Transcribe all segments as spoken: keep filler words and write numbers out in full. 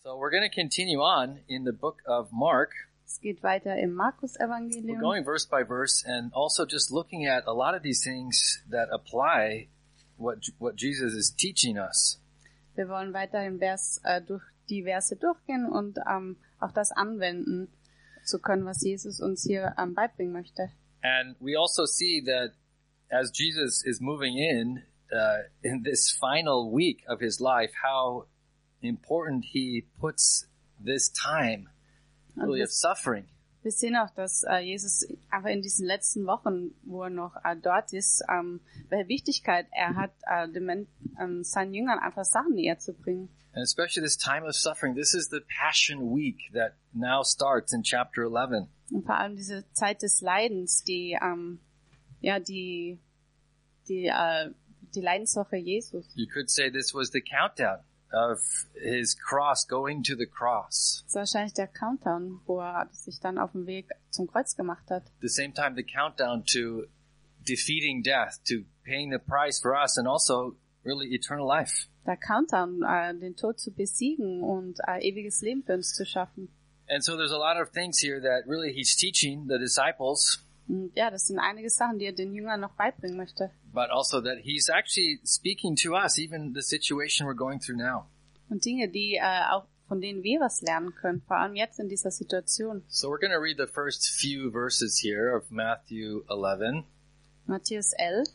So we're going to continue on in the book of Mark. Es geht weiter im We're Markus-Evangelium. going verse by verse and also just looking at a lot of these things that apply what what Jesus is teaching us. Wir wollen weiterhin Vers, äh, durch die Verse durchgehen und ähm, auch das anwenden zu können, was Jesus uns hier ähm, beibringen möchte. And we also see that as Jesus is moving in uh, in this final week of his life, how important he puts this time really of suffering. Wir sehen auch, dass äh, Jesus einfach in diesen letzten Wochen, wo er noch äh, dort ist, ähm, welche Wichtigkeit er hat, äh, den Men- ähm, seinen Jüngern einfach Sachen näher zu bringen. And especially this time of suffering. This is the Passion Week that now starts in chapter eleven. Und vor allem diese Zeit des Leidens, die ähm, ja die die äh, die Leidenswoche Jesus. You could say this was the countdown of his cross, going to the cross. Das ist wahrscheinlich der Countdown, wo er sich dann auf den Weg zum Kreuz gemacht hat. At the same time, the countdown to defeating death, to paying the price for us, and also really eternal life. Der Countdown, äh, den Tod zu besiegen und äh, ewiges Leben für uns zu schaffen. And so there's a lot of things here that really he's teaching the disciples, Und ja, das sind einige Sachen, die er den Jüngern noch beibringen möchte. but also that he's actually speaking to us, even the situation we're going through now. Und Dinge, die äh, auch von denen wir was lernen können, vor allem jetzt in dieser Situation. So we're going to read the first few verses here of Matthew eleven Matthäus elf,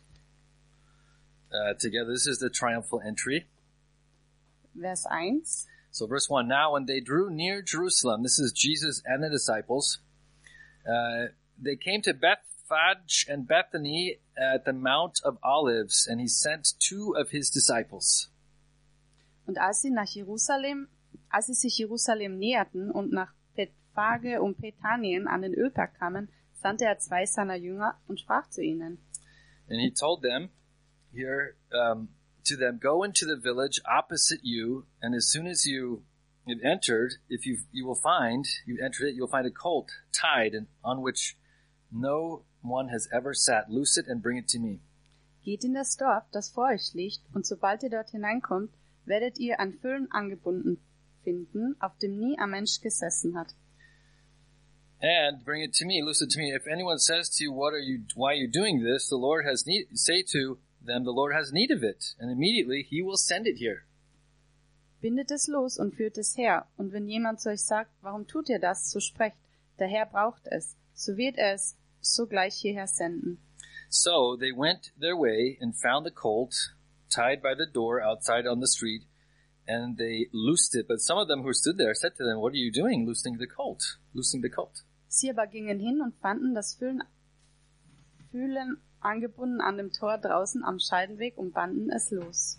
uh, together. This is the triumphal entry. Vers eins. So verse one, now when they drew near Jerusalem, this is Jesus and the disciples, uh, they came to Bethphage and Bethany at the Mount of Olives, and he sent two of his disciples. Und als sie nach Jerusalem, als sie sich Jerusalem näherten und nach Bethphage und Bethanien an den Ölberg kamen, sandte er zwei seiner Jünger und sprach zu ihnen. And he told them here, um, to them, go into the village opposite you, and as soon as you have entered, if you you will find, you've entered it, you'll find a colt tied and on which no one has ever sat. Loose it and bring it to me. Geht in das Dorf, das vor euch liegt, und sobald ihr dort hineinkommt, werdet ihr an Füllen angebunden finden, auf dem nie ein Mensch gesessen hat. And bring it to me, loose it to me. If anyone says to you, what are you, why are you doing this? The Lord has need, say to them, the Lord has need of it. And immediately he will send it here. Bindet es los und führt es her. Und wenn jemand zu euch sagt, warum tut ihr das, so sprecht, der Herr braucht es. So wird er es sogleich hierher senden. So they went their way and found the colt tied by the door outside on the street, and they loosed it. But some of them who stood there said to them, what are you doing, loosening the colt? Loosing the colt. Sie aber gingen hin und fanden das Füllen, Fühlen angebunden an dem Tor draußen am Scheidenweg und banden es los.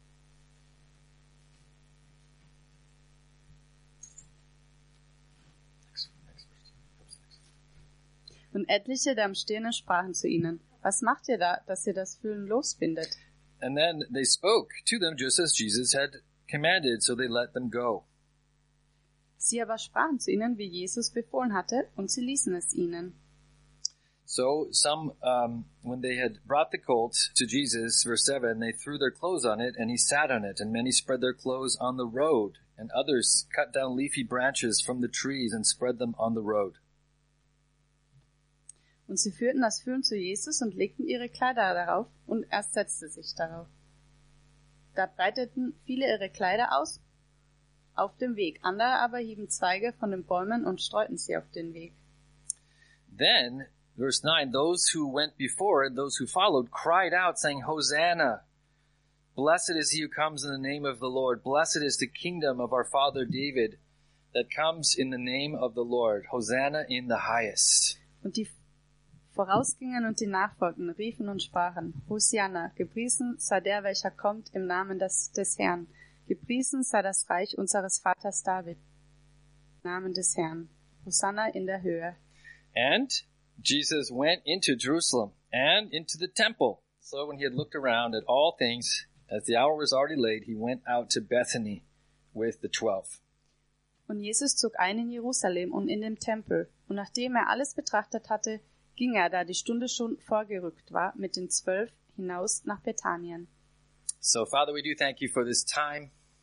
Und etliche der Umstehenden sprachen zu ihnen, was macht ihr da, dass ihr das Fühlen losbindet? And then they spoke to them just as Jesus had commanded, so they let them go. Sie aber sprachen zu ihnen, wie Jesus befohlen hatte, und sie ließen es ihnen. So some, um, when they had brought the colt to Jesus, verse seven, they threw their clothes on it, and he sat on it, and many spread their clothes on the road, and others cut down leafy branches from the trees and spread them on the road. Und sie führten das Fühlen zu Jesus und legten ihre Kleider darauf, und er setzte sich darauf. Da breiteten viele ihre Kleider aus auf dem Weg, andere aber hieben Zweige von den Bäumen und streuten sie auf den Weg. Then, verse nine, those who went before and those who followed cried out, saying, Hosanna! Blessed is he who comes in the name of the Lord. Blessed is the kingdom of our father David that comes in the name of the Lord. Hosanna in the highest. Und die vorausgingen und die nachfolgten riefen und sprachen, Hosianna, gepriesen sei der, welcher kommt im Namen des, des Herrn. Gepriesen sei das Reich unseres Vaters David. Im Namen des Herrn. Hosanna in der Höhe. And Jesus went into Jerusalem and into the temple. So when he had looked around at all things, as the hour was already late, he went out to Bethany with the twelve. Und Jesus zog ein in Jerusalem und in den Tempel. Und nachdem er alles betrachtet hatte, ging er, da die Stunde schon vorgerückt war, mit den Zwölf hinaus nach Bethanien. So, Father, we do thank you for this time.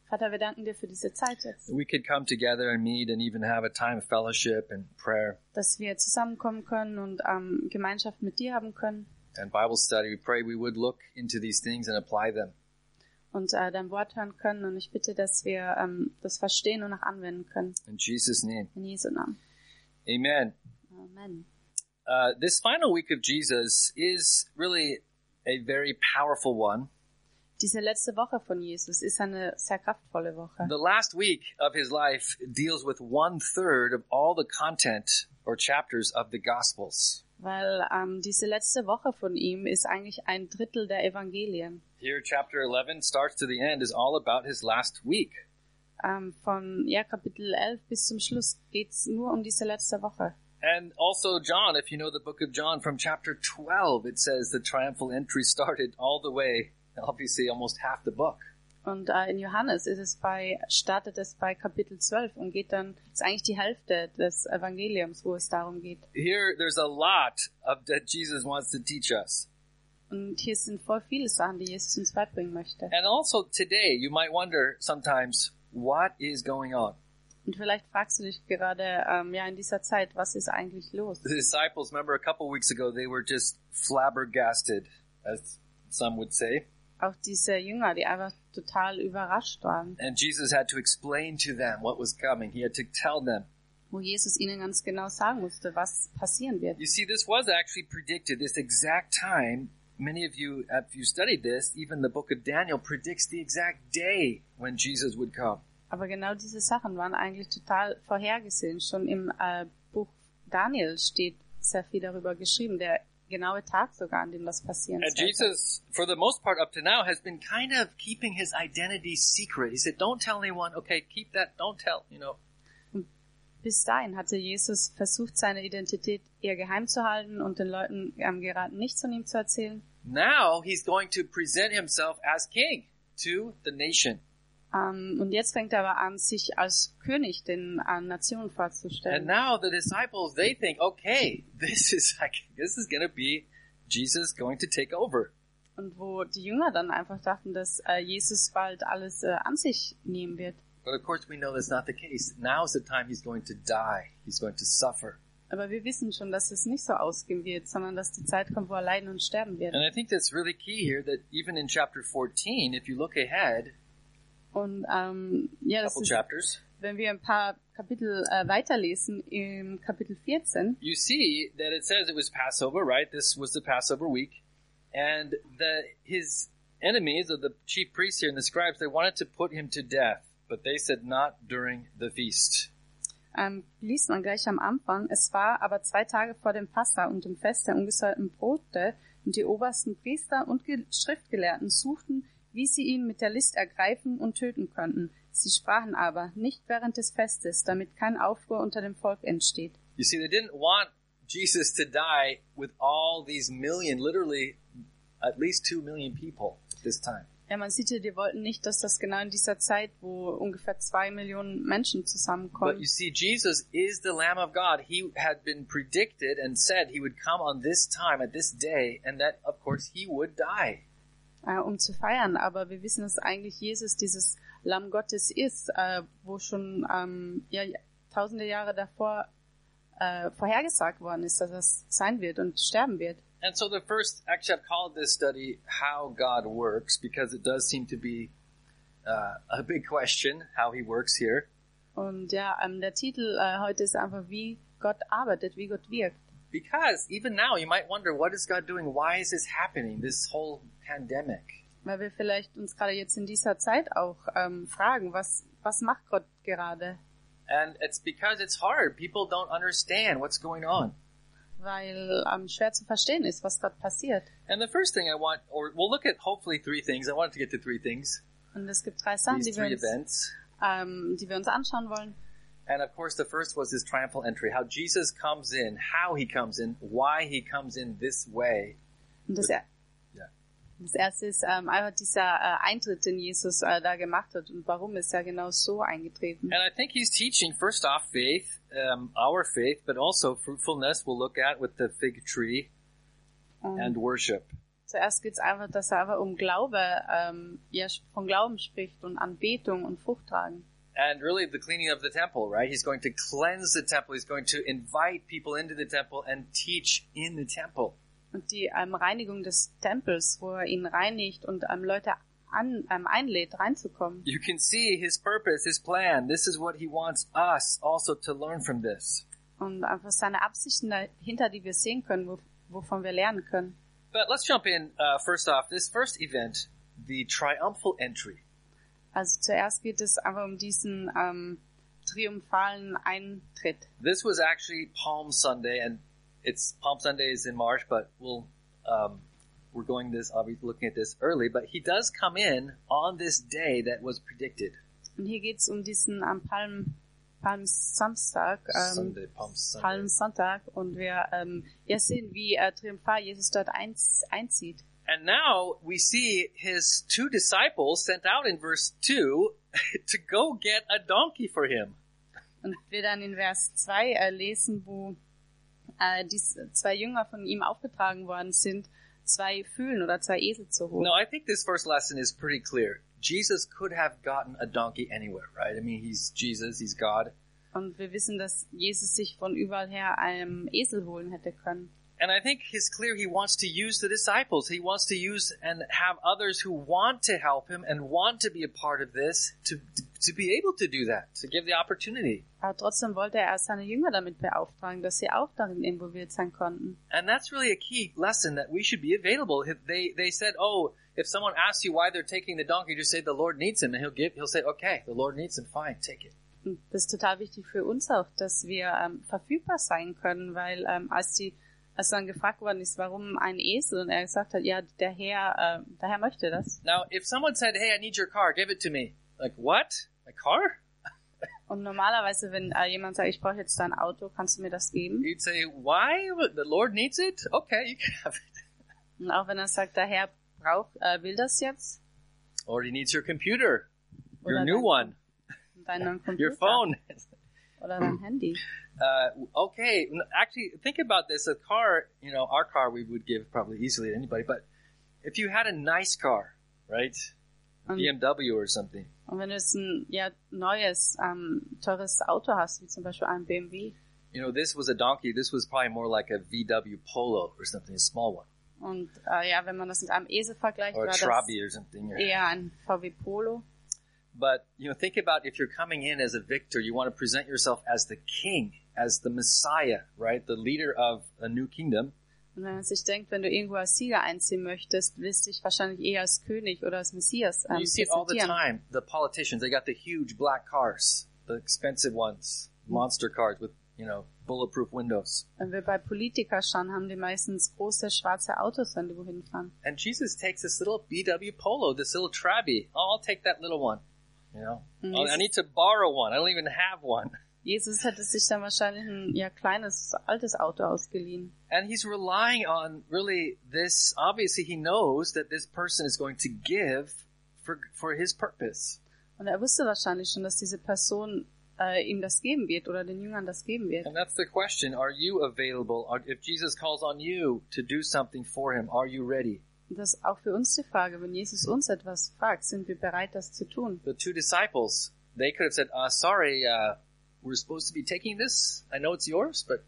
Vater, wir danken dir für diese Zeit jetzt, We could come together and meet and even have a time of fellowship and prayer dass wir zusammenkommen können und ähm, Gemeinschaft mit dir haben können and Bible study. We pray we would look into these things and apply them. und äh, dein Wort hören können. Und ich bitte, dass wir ähm, das verstehen und auch anwenden können. In Jesus' name. In Jesu Namen. Amen. Amen. Uh, this final week of Jesus is really a very powerful one. Diese letzte Woche von Jesus ist eine sehr kraftvolle Woche. The last week of his life deals with one third of all the content or chapters of the Gospels. Weil ähm, diese letzte Woche von ihm ist eigentlich ein Drittel der Evangelien. Here, chapter eleven starts to the end is all about his last week. Ähm, von ja, Kapitel elf bis zum Schluss geht's nur um diese letzte Woche. And also John, if you know the book of John, from chapter twelve, it says the triumphal entry started all the way, obviously almost half the book. Und äh, in Johannes ist es bei, startet es bei Kapitel zwölf und geht dann, ist eigentlich die Hälfte des Evangeliums, wo es darum geht. Here, there's a lot of that Jesus wants to teach us. Und hier sind voll viele Sachen, die Jesus uns beibringen möchte. And also today, you might wonder sometimes, what is going on? Und vielleicht fragst du dich gerade, ähm, ja, in dieser Zeit, was ist eigentlich los? The disciples, remember a couple weeks ago, they were just flabbergasted, as some would say. Auch diese Jünger, die einfach total überrascht waren, And Jesus had to explain to them what was coming. He had to tell them. wo Jesus ihnen ganz genau sagen musste, was passieren wird. You see, this was actually predicted, this exact time. Many of you, if you studied this, even the book of Daniel predicts the exact day when Jesus would come. Aber genau diese Sachen waren eigentlich total vorhergesehen. Schon im äh, Buch Daniel steht sehr viel darüber geschrieben, der genaue Tag sogar, an dem das passieren And sollte. Jesus, for the most part up to now, has been kind of keeping his identity secret. He said, don't tell anyone, okay, keep that, don't tell, you know. Bis dahin hatte Jesus versucht, seine Identität eher geheim zu halten und den Leuten ähm, geraten, nichts von ihm zu erzählen. Now he's going to present himself as king to the nation. Ähm, und jetzt fängt er aber an, sich als König den äh, Nationen And vorzustellen. now the disciples, they think, okay, this is like, this is going to be Jesus going to take over. Und wo die Jünger dann einfach dachten, dass äh, Jesus bald alles äh, an sich nehmen wird. But of course we know that's not the case. Now is the time he's going to die. He's going to suffer. Aber wir wissen schon, dass es nicht so ausgehen wird, sondern dass die Zeit kommt, wo er leiden und sterben wird. And I think that's really key here that even in chapter fourteen, if you look ahead, Und ähm, ja, a das couple ist, chapters, wenn wir ein paar Kapitel äh, weiterlesen, im Kapitel vierzehn, you see that it says it was Passover, right? This was the Passover week. And the his enemies, or the chief priests here and the scribes, they wanted to put him to death. But they said not during the feast. ähm, liest man gleich am Anfang, es war aber zwei Tage vor dem Passa und dem Fest der ungesäuerten Brote, und die obersten Priester und Ge- Schriftgelehrten suchten, wie sie ihn mit der List ergreifen und töten könnten. Sie sprachen aber, nicht während des Festes, damit kein Aufruhr unter dem Volk entsteht. You see, they didn't want Jesus to die with all these million, literally at least two million people at this time. Ja, man sieht hier, die wollten nicht, dass das genau in dieser Zeit, wo ungefähr zwei Millionen Menschen But zusammenkommen. you see, Jesus is the Lamb of God. He had been predicted and said he would come on this time, at this day, and that, of course, he would die. Äh, um zu feiern, aber wir wissen, dass eigentlich Jesus dieses Lamm Gottes ist, äh, wo schon ähm, ja, tausende Jahre davor äh, vorhergesagt worden ist, dass es sein wird und sterben wird. And so the first, actually I've called this study How God Works, because it does seem to be uh, a big question, how he works here. Und ja, ähm, der Titel äh, heute ist einfach, wie Gott arbeitet, wie Gott wirkt. Because even now you might wonder, what is God doing? Why is this happening, this whole pandemic? Weil wir vielleicht uns gerade jetzt in dieser Zeit auch ähm, fragen, was, was macht Gott gerade? And it's because it's hard. People don't understand what's going on. Weil ähm, schwer zu verstehen ist, was dort passiert. And the first thing I want, or we'll look at hopefully three things. I wanted to get to three things, Und es gibt drei Sachen, these die wir, three uns, events. ähm, die wir uns anschauen wollen. And of course the first was his triumphal entry, how Jesus comes in, how he comes in, why he comes in this way. Und das, er Yeah. das erste ist ähm, einfach dieser äh, Eintritt, den Jesus äh, da gemacht hat und warum ist er genau so eingetreten. And I think he's teaching first off faith, um, our faith, but also fruitfulness we'll look at with the fig tree and Und worship. Zuerst geht es einfach, dass er einfach um Glaube, ähm, ja, von Glauben spricht und Anbetung und Frucht tragen. And really the cleaning of the temple, right? He's going to cleanse the temple. He's going to invite people into the temple and teach in the temple. Und die ähm, Reinigung des Tempels, wo er ihn reinigt und ähm, Leute an, ähm, einlädt, reinzukommen. You can see his purpose, his plan. This is what he wants us also to learn from this. Und einfach seine Absichten dahinter, die wir sehen können, wo, wovon wir lernen können. But let's jump in, uh, first off, this first event, the triumphal entry. Also zuerst geht es einfach um diesen ähm, triumphalen Eintritt. This was actually Palm Sunday, and it's Palm Sunday is in March, but we'll um, we're going this. I'll be looking at this early, but he does come in on this day that was predicted. Und hier geht es um diesen ähm, Palm Palmsamstag, ähm, Sunday, Palm Sunday. Palmsonntag, und wir ähm, ja sehen, wie äh, triumphal Jesus dort ein, einzieht. And now we see his two disciples sent out in verse two to go get a donkey for him. Und wir dann in Vers zwei äh, lesen, wo äh, die zwei Jünger von ihm aufgetragen worden sind, zwei Fühlen oder zwei Esel zu holen. No, I think this first lesson is pretty clear. Jesus could have gotten a donkey anywhere, right? I mean, he's Jesus, he's God. Und wir wissen, dass Jesus sich von überall her einen Esel holen hätte können. And I think it's clear he wants to use the disciples. He wants to use and have others who want to help him and want to be a part of this to, to, to be able to do that, to give the opportunity. Aber trotzdem wollte er seine Jünger damit beauftragen, dass sie auch darin involviert sein konnten. And that's really a key lesson, that we should be available. They, they said, oh, if someone asks you why they're taking the donkey, just say the Lord needs him. And he'll give, he'll say, okay, the Lord needs him, fine, take it. Und das ist total wichtig für uns auch, dass wir ähm, verfügbar sein können, weil ähm, als die als dann gefragt worden ist, warum ein Esel, und er gesagt hat, ja, der Herr, äh, der Herr möchte das. Now, if someone said, hey, I need your car, give it to me. Like, what? A car? Und normalerweise, wenn äh, jemand sagt, ich brauche jetzt dein Auto, kannst du mir das geben? You'd say, why? The Lord needs it? Okay, you can have it. Und auch wenn er sagt, der Herr braucht, äh, will das jetzt? Or he needs your computer, your Oder new dein, one, deinen Computer. your phone. Oder dein Handy. Uh, okay, actually, think about this. A car, you know, our car we would give probably easily to anybody, but if you had a nice car, right? Und, B M W or something. Und wenn du jetzt ein ja, neues, ähm, teures Auto hast, wie zum Beispiel ein B M W. You know, this was a donkey. This was probably more like a V W Polo or something, a small one. Und äh, ja, wenn man das mit einem Esel vergleicht, or war a Trabi or something. das eher ein V W Polo. But, you know, think about if you're coming in as a victor, you want to present yourself as the king, as the Messiah, right? The leader of a new kingdom. Und wenn man sich denkt, wenn du irgendwo als Sieger einziehen möchtest, willst du dich wahrscheinlich eher als König oder als Messias ähm, You see it all the präsentieren. time. The politicians, they got the huge black cars, the expensive ones, monster cars with, you know, bulletproof windows. Wenn wir bei Politikern schauen, haben die meistens große schwarze Autos, wenn die wohin fahren. And Jesus takes this little B W Polo, this little Trabi. Oh, I'll take that little one. You know, Mm, oh, I Jesus- need to borrow one. I don't even have one. Jesus hätte sich dann wahrscheinlich ein ja, kleines, altes Auto ausgeliehen. And he's relying on really this. Obviously, he knows that this person is going to give for for his purpose. Und er wusste wahrscheinlich schon, dass diese Person äh, ihm das geben wird oder den Jüngern das geben wird. And that's the question. Are you available? Are, if Jesus calls on you to do something for him, are you ready? Und das ist auch für uns die Frage, wenn Jesus uns etwas fragt, sind wir bereit, das zu tun? The two disciples, they could have said, uh, sorry, uh, we're supposed to be taking this. I know it's yours, but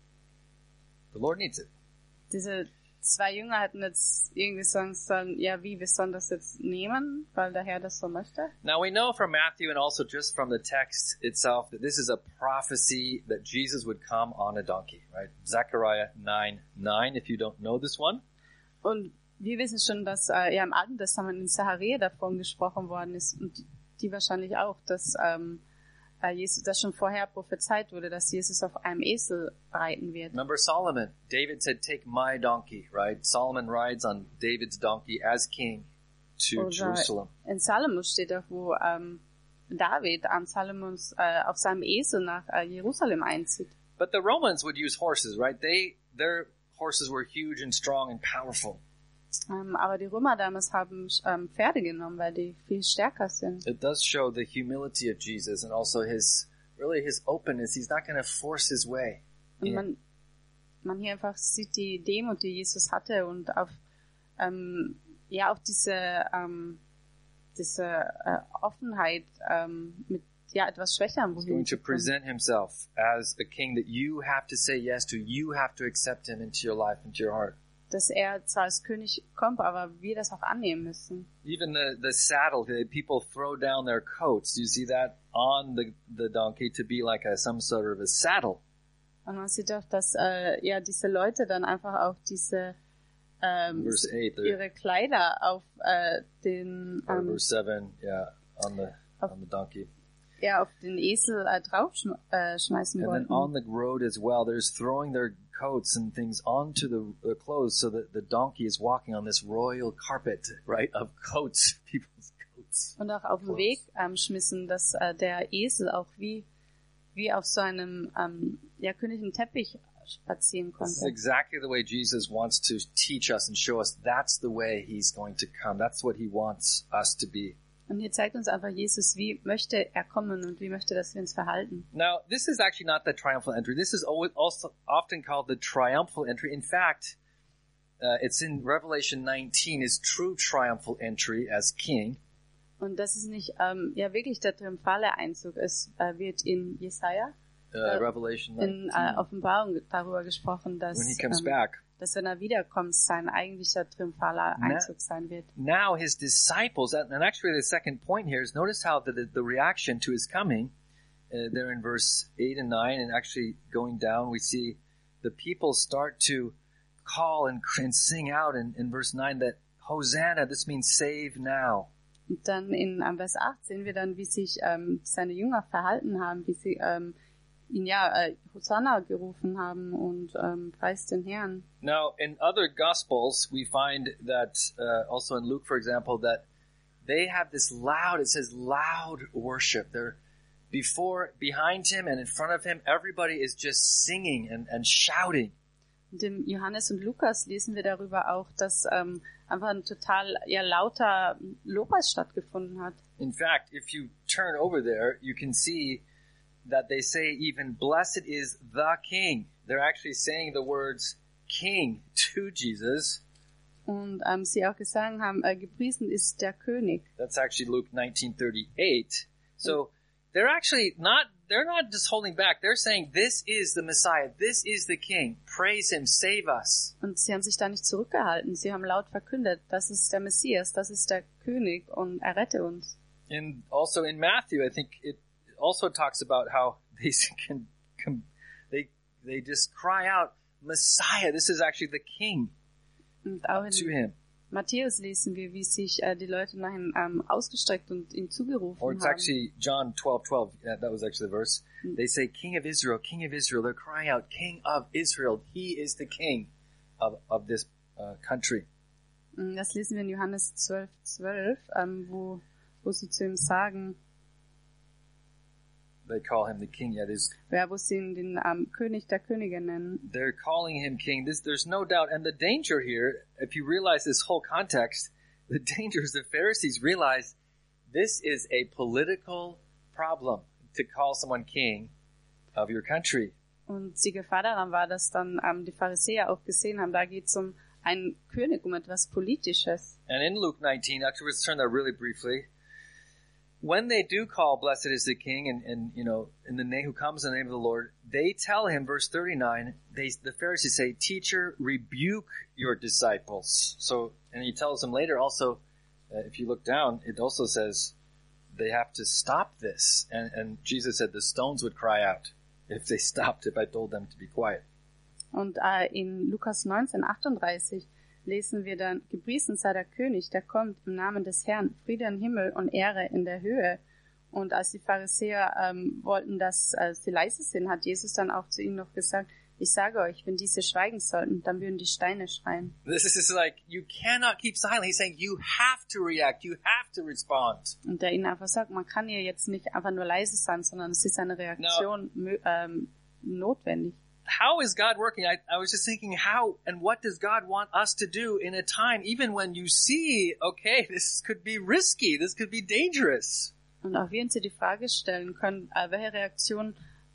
the Lord needs it. Diese zwei Jünger hätten jetzt irgendwie sagen sollen, ja, wie, wir sollen das jetzt nehmen, weil der Herr das so möchte. Now we know from Matthew and also just from the text itself that this is a prophecy that Jesus would come on a donkey, right? Zechariah nine nine, if you don't know this one. Und wir wissen schon, dass äh, ja im Alten Testament in Zacharia davon gesprochen worden ist und die, die wahrscheinlich auch, dass ähm, äh, Jesus das schon vorher prophezeit wurde, dass Jesus auf einem Esel reiten wird. Remember Solomon. David said, take my donkey, right? Solomon rides on David's donkey as king to Oder Jerusalem. in Salomo steht auch, wo ähm, David an Salomons äh, auf seinem Esel nach äh, Jerusalem einzieht. But the Romans would use horses, right? They, their horses were huge and strong and powerful. Ähm, aber die Römer damals haben ähm, Pferde genommen, weil die viel stärker sind. It does show the humility of Jesus and also his, really his openness. He's not going to force his way. Und in. man, man hier einfach sieht die Demut, die Jesus hatte und auf ähm, ja auch diese, ähm, diese äh, Offenheit ähm, mit ja etwas Schwächerem He's going to present himself as a king that you have to say yes to. You have to accept him into your life, into your heart. Dass er zwar als König kommt, aber wir das auch annehmen müssen. Even the, the saddle, the people throw down their coats. You see that on the, the donkey to be like a, some sort of a saddle. Und man sieht auch, dass äh, ja diese Leute dann einfach auch diese ähm, Verse eight, the, ihre Kleider auf äh, den or ähm, verse seven, yeah, on the on the donkey. ja auf den Esel äh, drauf schm äh, schmeißen And then wollten. on the road as well, there's throwing their coats and things onto the, the clothes so that the donkey is walking on this royal carpet, right, of coats, people's coats. Und auch auf dem Weg ähm, schmissen, dass äh, der Esel auch wie wie auf so einem ähm, ja königlichen Teppich spazieren This is konnte. exactly the way Jesus wants to teach us and show us that's the way he's going to come. That's what he wants us to be. Und hier zeigt uns einfach Jesus, wie möchte er kommen und wie möchte, dass wir uns verhalten. Now, this is actually not the triumphal entry. This is always also often called the triumphal entry. In fact, uh, it's in Revelation nineteen, his true triumphal entry as king. Und das ist nicht ähm, ja wirklich der triumphale Einzug. Es äh, wird in Jesaja, Uh, Uh, Revelation in nineteen, äh, Offenbarung darüber gesprochen, dass, when he comes ähm, back. dass wenn er wiederkommt, sein eigentlicher triumphaler Na- Einzug sein wird. Now his disciples, and and actually the second point here is notice how the, the, the reaction to his coming, uh, there in verse eight and nine, and actually going down, we see the people start to call and, and sing out in, in verse nine that Hosanna, this means save now. Und dann in ähm, Vers acht sehen wir dann, wie sich ähm, seine Jünger verhalten haben, wie sie ähm, ihn ja äh, Hosanna gerufen haben und ähm, preist den Herrn. Now, in other Gospels, we find that, uh, also in Luke, for example, that they have this loud, it says loud worship. They're before, behind him and in front of him, everybody is just singing and, and shouting. Und im Johannes und Lukas lesen wir darüber auch, dass ähm, einfach ein total ja, lauter Lobpreis stattgefunden hat. In fact, if you turn over there, you can see that they say even, blessed is the King. They're actually saying the words King to Jesus. Und ähm, sie auch gesagt haben, äh, gepriesen ist der König. That's actually Luke nineteen thirty-eight. So they're actually not, they're not just holding back. They're saying, this is the Messiah. This is the King. Praise him. Save us. Und sie haben sich da nicht zurückgehalten. Sie haben laut verkündet, das ist der Messias, das ist der König und errette uns. And also in Matthew, I think it also talks about how they can, can they, they just cry out, Messiah. This is actually the King. Und auch To in him. Matthäus lesen wir, wie sich äh, die Leute nach ihm ähm, ausgestreckt und ihm zugerufen Or it's haben. actually John twelve twelve. Yeah, that was actually the verse. They say, King of Israel, King of Israel. They're crying out, King of Israel. He is the King of, of this uh, country. Mm, Das lesen wir in Johannes zwölf zwölf, ähm, wo, wo sie zu ihm sagen, They call him the King. Yeah, it is. ja, wo sie ihn den ähm, König der Könige nennen. They're calling him King. This, there's no doubt. And the danger here, if you realize this whole context, the danger is the Pharisees realize this is a political problem to call someone king of your country. Und die Gefahr daran war, dass dann ähm, die Pharisäer auch gesehen haben, da geht es um einen König, um etwas Politisches. And in Luke nineteen, actually, let's turn there really briefly. When they do call, blessed is the King, and, and you know, in the name who comes in the name of the Lord, they tell him, verse thirty-nine, they, the Pharisees say, Teacher, rebuke your disciples. So, and he tells them later also, uh, if you look down, it also says they have to stop this. And, and Jesus said the stones would cry out if they stopped, if I told them to be quiet. Und äh, in Lukas neunzehn achtunddreißig lesen wir dann, gepriesen sei der König, der kommt im Namen des Herrn, Friede im Himmel und Ehre in der Höhe. Und als die Pharisäer ähm, wollten, dass äh, sie leise sind, hat Jesus dann auch zu ihnen noch gesagt, ich sage euch, wenn diese schweigen sollten, dann würden die Steine schreien. This is like, you cannot keep silent. He's saying you have to react. You have to respond. Und der ihnen einfach sagt, man kann hier jetzt nicht einfach nur leise sein, sondern es ist eine Reaktion mö- ähm, notwendig. How is God working? I, I was just thinking, how and what does God want us to do in a time, even when you see, okay, this could be risky, this could be dangerous. Und auch wir uns hier die Frage stellen können, äh, welche Reaktion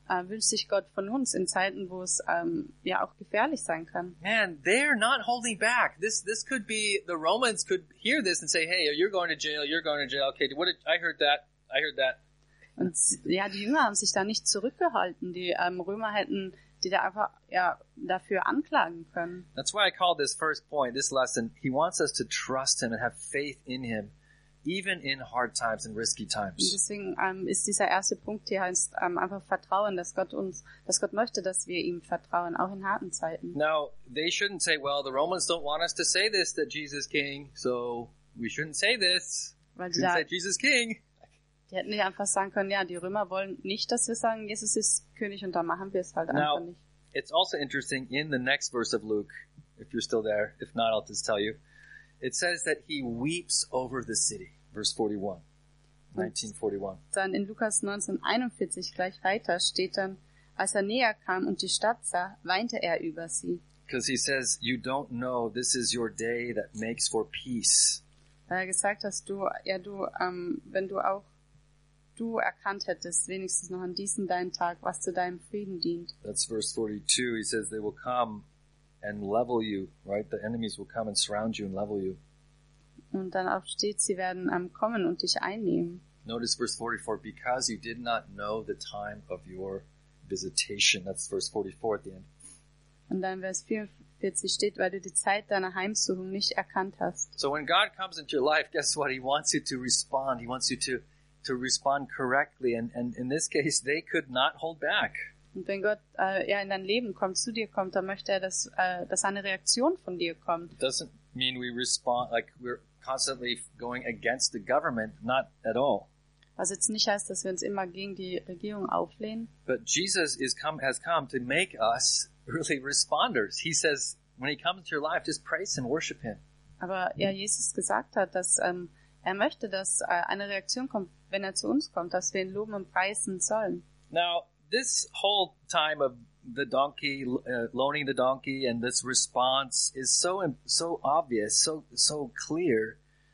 äh, wünscht sich Gott von uns in Zeiten, wo es ähm, ja auch gefährlich sein kann. Man, they're not holding back. This this could be, the Romans could hear this and say, hey, you're going to jail, you're going to jail. Okay, what did, I heard that, I heard that. Und ja, die Jünger haben sich da nicht zurückgehalten. Die ähm, Römer hätten die da einfach ja dafür anklagen können. That's why I call this first point, this lesson, he wants us to trust him and have faith in him, even in hard times and risky Und times. deswegen ähm, ist dieser erste Punkt hier heißt ähm, einfach Vertrauen, dass Gott uns, dass Gott möchte, dass wir ihm vertrauen, auch in harten Zeiten. Now, they shouldn't say, well, the Romans don't want us to say this, that Jesus is king, so we shouldn't say this. Weil die, Shouldn't da, say Jesus is king. die hätten nicht einfach sagen können, ja, die Römer wollen nicht, dass wir sagen, Jesus ist König und dann machen wir es halt Now, einfach nicht. it's also interesting in the next verse of Luke, if you're still there. If not, I'll just tell you. It says that he weeps over the city. Verse forty-one. nineteen forty-one. Dann in Lukas neunzehnhunderteinundvierzig gleich weiter steht dann, als er näher kam und die Stadt sah, weinte er über sie. Because he says, you don't know, this is your day that makes for peace. Weil er gesagt hast, du, ja du, ähm, wenn du auch du erkannt hättest, wenigstens noch an diesem deinen Tag, was zu deinem Frieden dient. That's verse forty-two. He says they will come and level you, right? The enemies will come and surround you and level you. Und dann auch steht, sie werden ähm, kommen und dich einnehmen. Notice verse forty-four, because you did not know the time of your visitation. That's verse forty-four at the end. Und dann Vers vierundvierzig steht, weil du die Zeit deiner Heimsuchung nicht erkannt hast. So when God comes into your life, guess what? He wants you to respond. He wants you to, to respond correctly. And, and in this case, they could not hold back. Und wenn Gott äh, ja in dein Leben kommt, zu dir kommt, dann möchte er, dass, äh, dass eine Reaktion von dir kommt. It doesn't mean we respond like we're constantly going against the government. Not at all. Was jetzt nicht heißt, dass wir uns immer gegen die Regierung auflehnen. But Jesus is come, has come to make us really responders. He says, when he comes into your life, just praise him, worship him. Aber ja, Jesus gesagt hat, dass ähm, er möchte, dass äh, eine Reaktion kommt, wenn er zu uns kommt, dass wir ihn loben und preisen sollen. Now, this whole time of the donkey, uh, loaning the donkey and this response is so, so obvious, so, so clear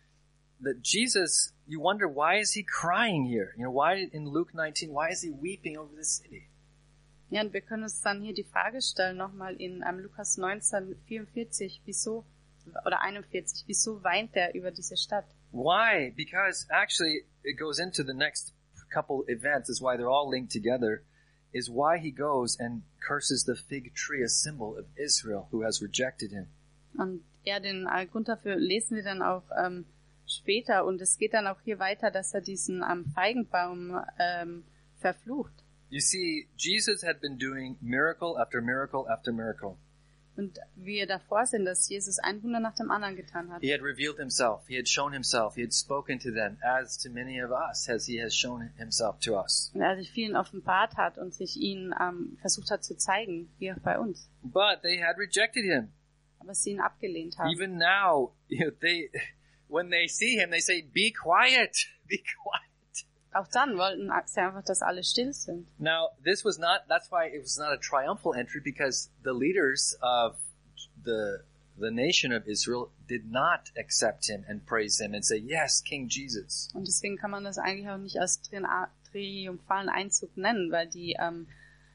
that Jesus, you wonder, why is he crying here? You know, why in Luke nineteen, why is he weeping over the city? Ja, und wir können uns dann hier die Frage stellen, nochmal in ähm, Lukas neunzehn vierundvierzig, wieso, oder einundvierzig, wieso weint er über diese Stadt? Why? Because actually it goes into the next couple events, is why they're all linked together, is why he goes and curses the fig tree, a symbol of Israel, who has rejected him. Und ja, den äh, Grund dafür lesen wir dann auch ähm, später, und es geht dann auch hier weiter, dass er diesen ähm, Feigenbaum ähm, verflucht. You see, Jesus had been doing miracle after miracle after miracle. Und wir davor sind, dass Jesus ein Wunder nach dem anderen getan hat. He had revealed himself. He had shown himself. He had spoken to them, as to many of us, as he has shown himself to us. Und er sich vielen offenbart hat und sich ihnen ähm, versucht hat zu zeigen, wie auch bei uns. But they had rejected him. Aber sie ihn abgelehnt haben. Even now, you know, they, when they see him, they say, "Be quiet, be quiet." Auch dann wollten sie einfach, dass alle still sind. Now, this was not, that's why it was not a triumphal entry, because the leaders of the, the nation of Israel did not accept him and praise him and say, yes, King Jesus. Und deswegen kann man das eigentlich auch nicht als tri- triumphalen Einzug nennen, weil die, ähm,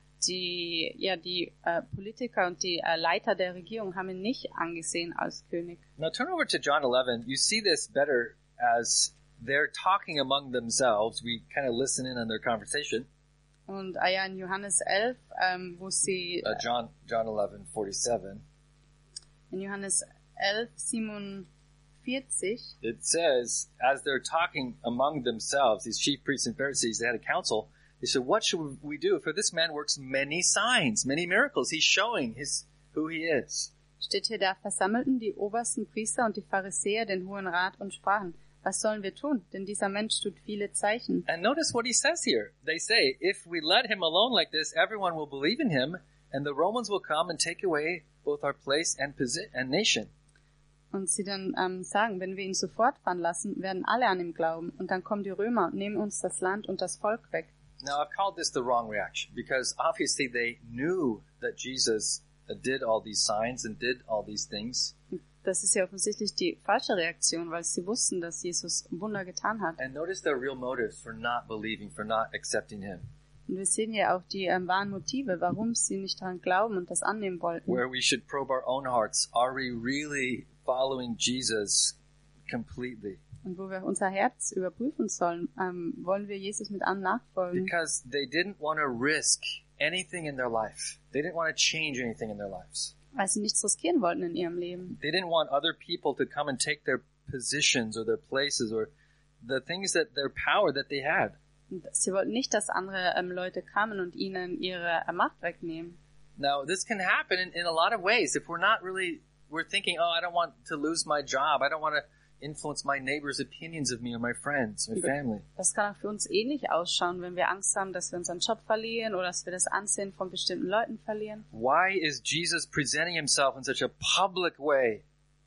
die, ja, die äh, Politiker und die äh, Leiter der Regierung haben ihn nicht angesehen als König. Now turn over to John eleven. You see this better as they're talking among themselves. We kind of listen in on their conversation. Und äh, ja, in Johannes elf, ähm, wo sie, Uh, John, John eleven, forty-seven. in Johannes elf, siebenundvierzig, It says, as they're talking among themselves, these chief priests and Pharisees, they had a council. They said, what should we do? For this man works many signs, many miracles. He's showing his, who he is. steht hier, da versammelten die obersten Priester und die Pharisäer den Hohen Rat und sprachen, was sollen wir tun? Denn dieser Mensch tut viele Zeichen. And notice what he says here. They say, if we let him alone like this, everyone will believe in him, and the Romans will come and take away both our place and posi- and nation. Und sie dann ähm, sagen, wenn wir ihn so fortfahren lassen, werden alle an ihm glauben. Und dann kommen die Römer und nehmen uns das Land und das Volk weg. Now, I've called this the wrong reaction, because obviously they knew that Jesus uh, did all these signs and did all these things. Und das ist ja offensichtlich die falsche Reaktion, weil sie wussten, dass Jesus Wunder getan hat. And notice their real motives for not believing, for not accepting him. Und wir sehen ja auch die ähm, wahren Motive, warum sie nicht daran glauben und das annehmen wollten. Where we should probe our own hearts. Are we really following Jesus completely? Und wo wir unser Herz überprüfen sollen, ähm, wollen wir Jesus mit allem nachfolgen. Because they didn't want to risk anything in their life. They didn't want to change anything in their lives. Weil sie nichts riskieren wollten in ihrem Leben. They didn't want other people to come and take their positions or their places or the things that their power that they had. Und sie wollten nicht, dass andere ähm, Leute kamen und ihnen ihre äh, Macht wegnehmen. Now, this can happen in, in a lot of ways. If we're not really, we're thinking, oh, I don't want to lose my job. I don't want to influence my neighbor's opinions of me or my friends, my family. Das kann auch für uns ähnlich ausschauen, wenn wir Angst haben, dass wir unseren Job verlieren oder dass wir das Ansehen von bestimmten Leuten verlieren. Why is Jesus presenting himself in such a public way?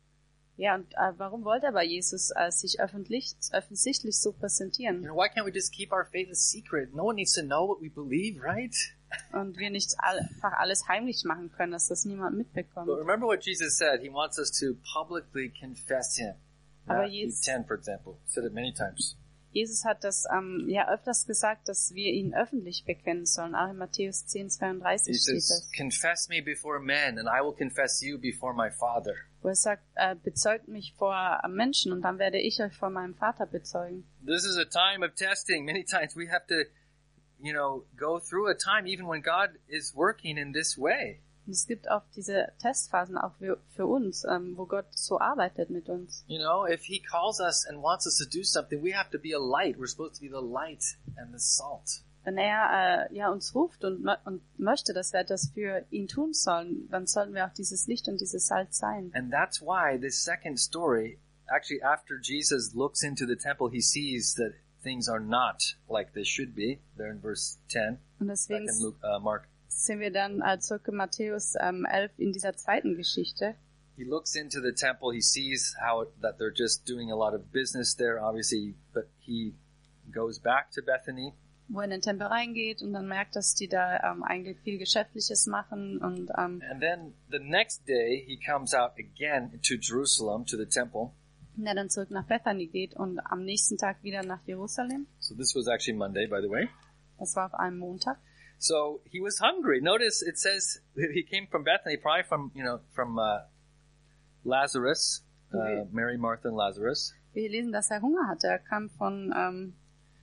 Ja, und äh, warum wollte aber Jesus äh, sich öffentlich, offensichtlich so präsentieren? You know, why can't we just keep our faith a secret? No one needs to know what we believe, right? Und wir nicht all, einfach alles heimlich machen können, dass das niemand mitbekommt. But remember what Jesus said. He wants us to publicly confess him. Aber Matthew Jesus- ten, for example, said it many times. Jesus hat das ähm, ja öfters gesagt, dass wir ihn öffentlich bekennen sollen. Auch in Matthäus zehn, He zweiunddreißig steht says, das. confess me before men, and I will confess you before my Father. Wo er sagt, äh, bezeugt mich vor äh, Menschen und dann werde ich euch vor meinem Vater bezeugen. This is a time of testing. Many times we have to, you know, go through a time even when God is working in this way. Und es gibt auch diese Testphasen auch für, für uns, ähm, wo Gott so arbeitet mit uns. You know, if he calls us and wants us to do something, we have to be a light. We're supposed to be the light and the salt. Wenn er äh, ja uns ruft und, mö- und möchte, dass wir etwas für ihn tun sollen, dann sollten wir auch dieses Licht und dieses Salz sein. And that's why this second story, actually after Jesus looks into the temple, he sees that things are not like they should be. There in verse ten, Und back deswegen in Luke, uh, Mark. sind wir dann äh, zurück in Matthäus ähm, elf in dieser zweiten Geschichte. He looks into the temple. He sees how that they're just doing a lot of business there, obviously, but he goes back to Bethany. Wo er in den Tempel reingeht und dann merkt, dass die da ähm, eigentlich viel Geschäftliches machen und ähm, And then the next day, he comes out again to Jerusalem, to the temple. und er dann zurück nach Bethany geht und am nächsten Tag wieder nach Jerusalem. So this was actually Monday, by the way. Das war auf einem Montag. So he was hungry. Notice it says that he came from Bethany, probably from, you know, from uh, Lazarus, uh, Okay. Mary, Martha, and Lazarus. Wir lesen, dass er Hunger hatte. Er kam von, ähm,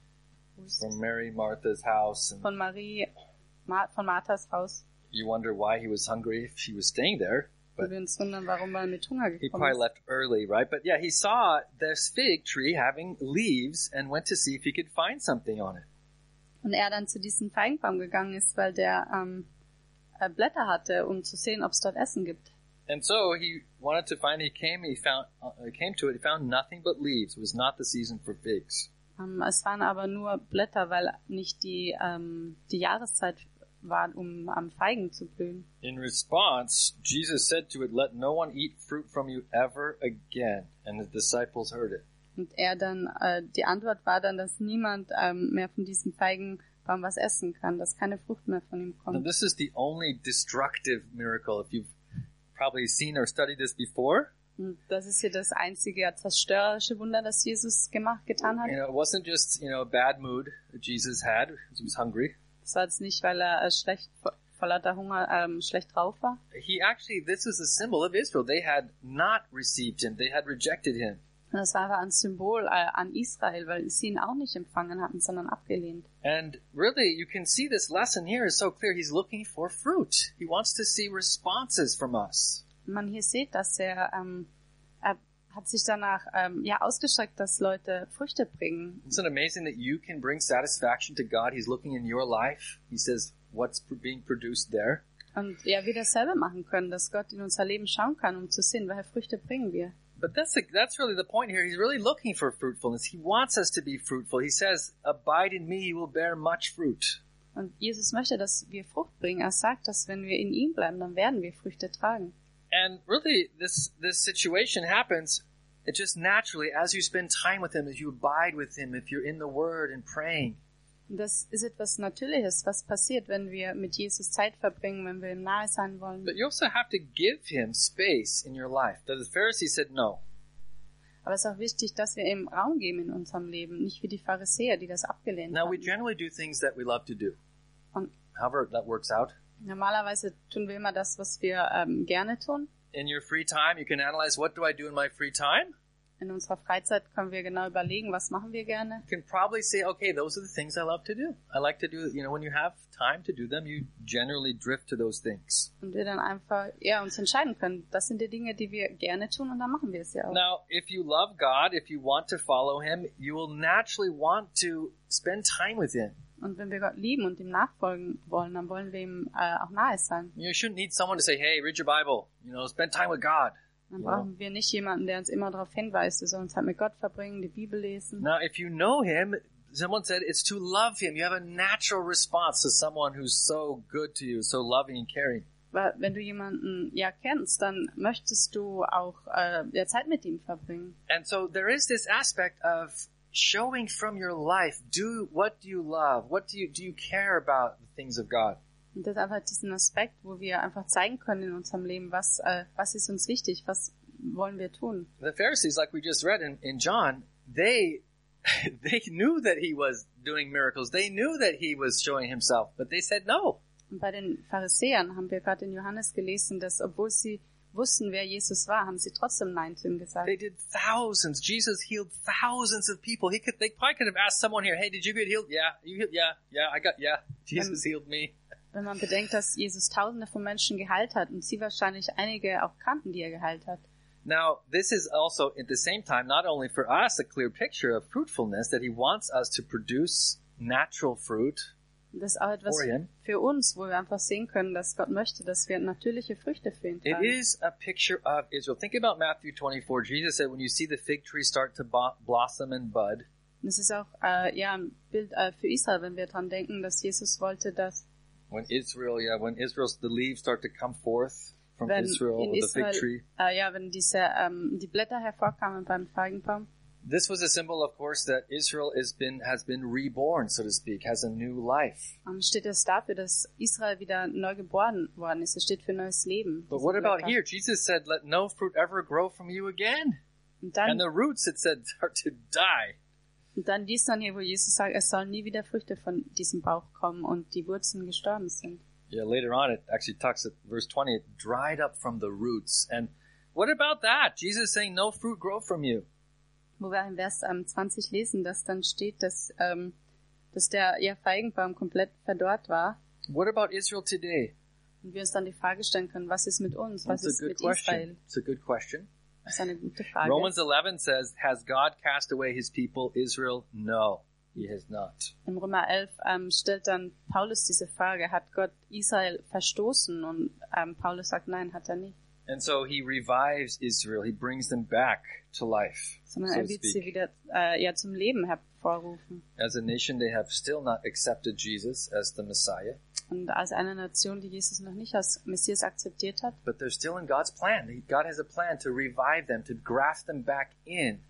wo ist- From Mary, Martha's house. And von Marie, Ma von Marthas Haus. you wonder why he was hungry if he was staying there. Und But wir uns wundern, warum er mit Hunger he gekommen probably ist. left early, right? But yeah, he saw this fig tree having leaves and went to see if he could find something on it. Und er dann zu diesem Feigenbaum gegangen ist, weil der ähm, äh, Blätter hatte, um zu sehen, ob es dort Essen gibt. And so he wanted to find, he came, he found, uh, he came to it, he found nothing but leaves. It was not the season for figs. Ähm, es waren aber nur Blätter, weil nicht die, ähm, die Jahreszeit war, um am Feigen zu blühen. In response, Jesus said to it, let no one eat fruit from you ever again. And the disciples heard it. Und er dann, äh, die Antwort war dann, dass niemand ähm, mehr von diesem Feigenbaum was essen kann, dass keine Frucht mehr von ihm Now, kommt. this is the only destructive miracle. If you've probably seen or studied this before, Und das ist hier das einzige zerstörerische Wunder, das Jesus gemacht, getan hat. you know, it wasn't just, you know, a bad mood that Jesus had because he was hungry. Das war jetzt nicht, weil er äh, schlecht, vor vor lauter Hunger ähm, schlecht drauf war. He actually, this is a symbol of Israel. They had not received him. They had rejected him. Und das war aber ein Symbol äh, an Israel, weil sie ihn auch nicht empfangen hatten, sondern abgelehnt. And really, you can see this lesson here is so clear. He's looking for fruit. He wants to see responses from us. Und man hier sieht, dass er, ähm, er hat sich danach ähm, ja ausgestreckt, dass Leute Früchte bringen. Isn't it amazing that you can bring satisfaction to God? He's looking in your life. He says, what's pr- being produced there? Und ja, wir dasselbe machen können, dass Gott in unser Leben schauen kann, um zu sehen, welche Früchte bringen wir. But that's the, that's really the point here. He's really looking for fruitfulness. He wants us to be fruitful. He says, abide in me, you will bear much fruit. Und Jesus möchte, dass wir Frucht bringen. Er sagt, dass wenn wir in ihm bleiben, dann werden wir Früchte tragen. And really, this, this situation happens, it just naturally, as you spend time with him, as you abide with him, if you're in the Word and praying. Und das ist etwas Natürliches, was passiert, wenn wir mit Jesus Zeit verbringen, wenn wir ihm nahe sein wollen. But you also have to give him space in your life. The Pharisees said no. Aber es ist auch wichtig, dass wir ihm Raum geben in unserem Leben, nicht wie die Pharisäer, die das abgelehnt Now, we haben. generally do things that we love to do. Und however that works out. normalerweise tun wir immer das, was wir ähm, gerne tun. In your free time, you can analyze, what do I do in my free time? In unserer Freizeit können wir genau überlegen, was machen wir gerne. You can probably say, okay, those are the things I love to do. I like to do, you know, when you have time to do them, you generally drift to those things. Und wir dann einfach ja, uns entscheiden können, das sind die Dinge, die wir gerne tun und dann machen wir es ja auch. Now, if you love God, if you want to follow Him, you will naturally want to spend time with Him. Und wenn wir Gott lieben und ihm nachfolgen wollen, dann wollen wir ihm äh, auch nahe sein. You shouldn't need someone to say, hey, read your Bible, you know, spend time with God. Dann Ja. brauchen wir nicht jemanden, der uns immer darauf hinweist, wir sollen Zeit mit Gott verbringen, die Bibel lesen. Now, if you know Him, someone said it's to love Him. You have a natural response to someone who's so good to you, so loving and caring. Weil wenn du jemanden ja kennst, dann möchtest du auch äh, ja, Zeit mit ihm verbringen. And so there is this aspect of showing from your life, do what do you love? What do you do you care about the things of God? Und das ist einfach diesen Aspekt, wo wir einfach zeigen können in unserem Leben, was äh, was ist uns wichtig, was wollen wir tun. The Pharisees, like we just read in, in John, they they knew that he was doing miracles. They knew that he was showing himself, but they said no. Und bei den Pharisäern haben wir gerade in Johannes gelesen, dass obwohl sie wussten, wer Jesus war, haben sie trotzdem Nein zu ihm gesagt. They did thousands. Jesus healed thousands of people. He could, they probably could have asked someone here, "Hey, did you get healed?" Yeah, you healed. Yeah, yeah, I got. Yeah, Jesus healed me. Wenn man bedenkt, dass Jesus Tausende von Menschen geheilt hat und sie wahrscheinlich einige auch kannten, die er geheilt hat. Now, this is also at the same time not only for us a clear picture of fruitfulness, that He wants us to produce natural fruit. Und das ist auch etwas For him. für uns, wo wir einfach sehen können, dass Gott möchte, dass wir natürliche Früchte für ihn It tragen. is a picture of Israel. Think about Matthew twenty-four. Jesus said, when you see the fig tree start to bo- blossom and bud, Und es ist auch äh, ja, ein Bild äh, für Israel, wenn wir daran denken, dass Jesus wollte, dass when Israel, yeah, when Israel's, the leaves start to come forth from wenn Israel, in the fig Israel, tree. äh, ja, wenn diese ähm, die Blätter hervorkamen beim Feigenbaum. This was a symbol, of course, that Israel has been, has been reborn, so to speak, has a new life. Und steht es dafür, dass Israel wieder neu geboren worden ist. Es steht für neues Leben. But diese what about Blätter. here? Jesus said, let no fruit ever grow from you again. Und dann, And the roots, it said, are to die. und dann liest man hier, wo Jesus sagt, es sollen nie wieder Früchte von diesem Bauch kommen und die Wurzeln gestorben sind. Yeah, later on, it actually talks at verse twenty, it dried up from the roots. And what about that? Jesus is saying, no fruit grow from you. Wo wir in Vers ähm, zwanzig lesen, dass dann steht, dass, ähm, dass der ja, Feigenbaum komplett verdorrt war. What about Israel today? Und wir uns dann die Frage stellen können, was ist mit uns? Was That's a ist good mit Israel? question. It's a good question. Das ist eine gute Frage. Romans eleven says, has God cast away his people, Israel? No, he has not. Im Römer elf ähm, stellt dann Paulus diese Frage, hat Gott Israel verstoßen? Und ähm, Paulus sagt, nein, hat er nicht. And so he revives Israel. He brings them back to life, Sondern so er to wird sie speak. wieder äh, ja, zum Leben hervorrufen. As a nation, they have still not accepted Jesus as the Messiah, Und als eine Nation, die Jesus noch nicht als Messias akzeptiert hat, but they're still in God's plan. God has a plan to revive them, to graft them back in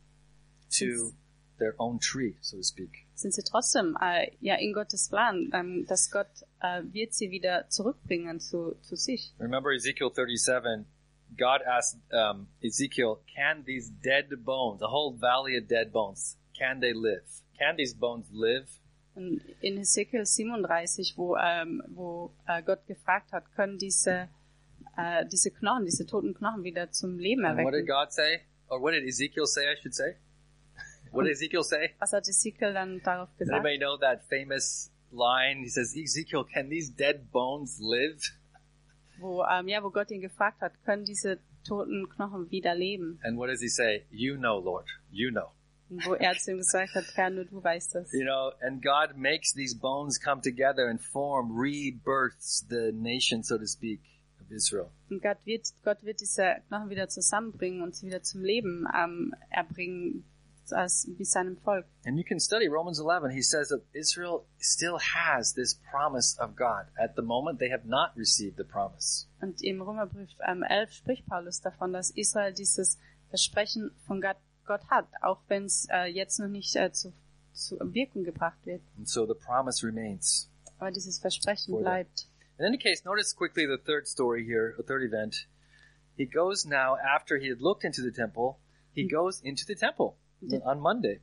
to their own tree, so to speak. sind sie trotzdem äh, ja in Gottes Plan, ähm, dass Gott äh, wird sie wieder zurückbringen zu, zu sich. Remember Ezekiel thirty-seven, God asked um, Ezekiel, can these dead bones, a whole valley of dead bones, can they live? Can these bones live? Und in Hesekiel siebenunddreißig, wo, ähm, wo äh, Gott gefragt hat, können diese, äh, diese Knochen, diese toten Knochen wieder zum Leben And what did erwecken. God say? Or what did Ezekiel say, I should say? What did Ezekiel say? Was hat Hesekiel dann darauf Does gesagt? anybody know that famous line? He says, Ezekiel, can these dead bones live? Wo, ähm, ja, wo Gott ihn gefragt hat, können diese toten Knochen wieder leben? And what does he say? You know, Lord. You know. Und wo er zu ihm gesagt hat, Herr, nur du weißt das. You know, and God makes these bones come together and form, rebirths the nation, so to speak, of Israel. Und Gott wird, Gott wird diese Knochen wieder zusammenbringen und sie wieder zum Leben ähm, erbringen, als wie seinem Volk. And you can study Romans eleven. He says that Israel still has this promise of God. At the moment, they have not received the promise. Und im Römerbrief ähm, elf spricht Paulus davon, dass Israel dieses Versprechen von Gott, Gott hat, auch wenn es äh, jetzt noch nicht äh, zu, zu Wirkung gebracht wird. And so the promise remains. Aber dieses Versprechen For them. bleibt. In any case, notice quickly the third story here, the third event. He goes now, after he had looked into the temple, he goes into the temple on Monday.